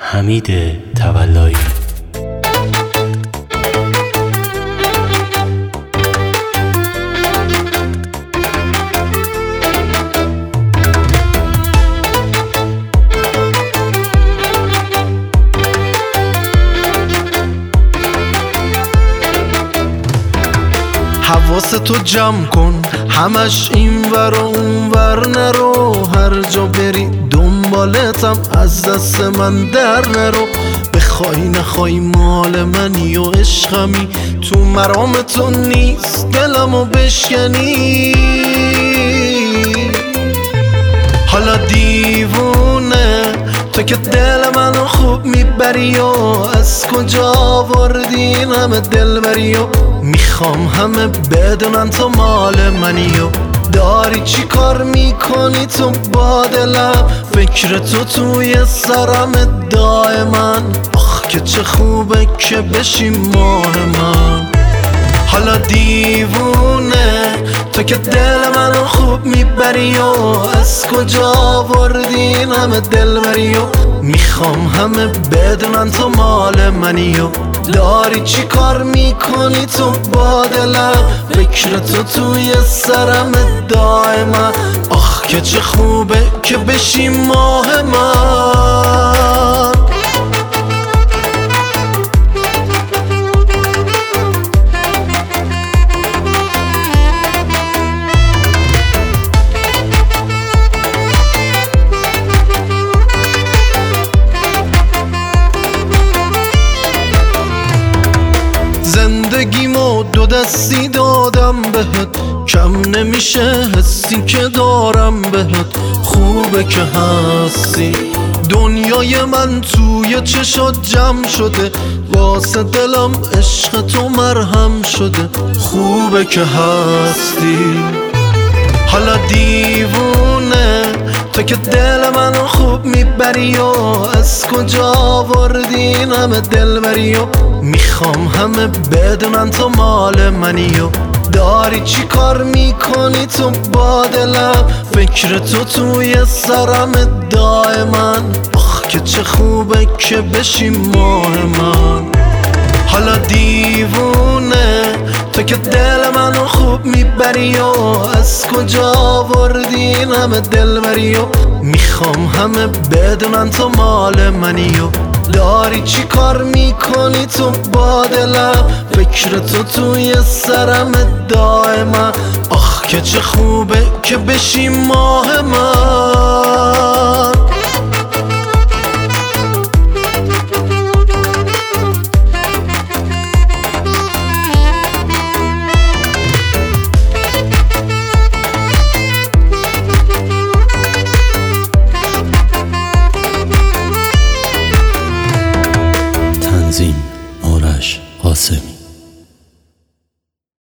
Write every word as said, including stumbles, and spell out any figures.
حمید تولایی. حواستو جمع کن، همش این ور و اون ور نرو، هر جا بری دنبالتم، از دست من در نرو. بخوای نخوای مال منی و عشقمی، تو مرام تو نیست دلمو بشکنی. حالا دیوونه تو که دل منو خوب میبری و از کجا آوردی این همه دلبری و میخوام همه بدونن تو مال منی و داری چی کار میکنی تو با دلم، فکر تو توی سرم دائما. آخ که چه خوبه که بشی ماه من. حالا دیوونه تو که دل منو خوب میبری و از کجا آوردی این همه دلبری و میخوام همه بدونن تو مال منی و داری چی کار میکنی تو با دلم، فکر تو توی سرم دائما. آخ که چه خوبه که بشی ماه من. زندگیمو دو دستی دادم بهت، کم نمیشه حسی که دارم بهت. خوبه که هستی، دنیای من توی چشات جمع شده، واسه دلم عشق تو مرهم شده. خوبه که هستی. حالا دیوونه تو که دل منو خوب میبری و از کجا آوردی این همه دلبری و میخوام همه بدونن تو مال منی و داری چی کار میکنی تو با دلم، فکر تو توی سرم دائما. آخ که چه خوبه که بشی ماه من. حالا دیوونه تو که دل منو خوب میبری و از کجا آوردی این همه دلبری و میخوام همه بدونن تو مال منی و داری چی کار میکنی تو با دلم، فکر تو توی سرم دائما. آخ که چه خوبه که بشی ماه من. تنظیم آرش قاسمی.